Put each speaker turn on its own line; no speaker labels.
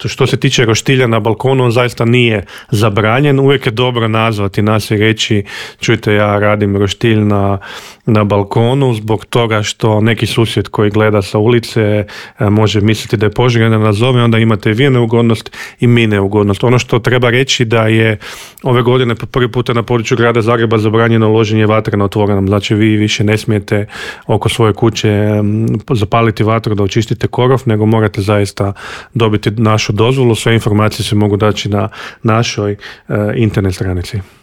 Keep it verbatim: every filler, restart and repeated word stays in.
To što se tiče roštilja na balkonu, on zaista nije zabranjen. Uvijek je dobro nazvati nas i reći, čujte, ja radim roštilj na, na balkonu zbog toga što neki susjed koji gleda sa ulice može misliti da je poželjan da nazove, onda imate i vi neugodnost i mi neugodnost. Ono što treba reći da je ove godine po prvi puta na području grada Zagreba zabranjeno loženje vatre na otvorenom. Znači vi više ne smijete oko svoje kuće zapaliti vatru da očistite korov, nego morate zaista dobiti našu dozvolu. Sve informacije se mogu daći na našoj uh, internet stranici.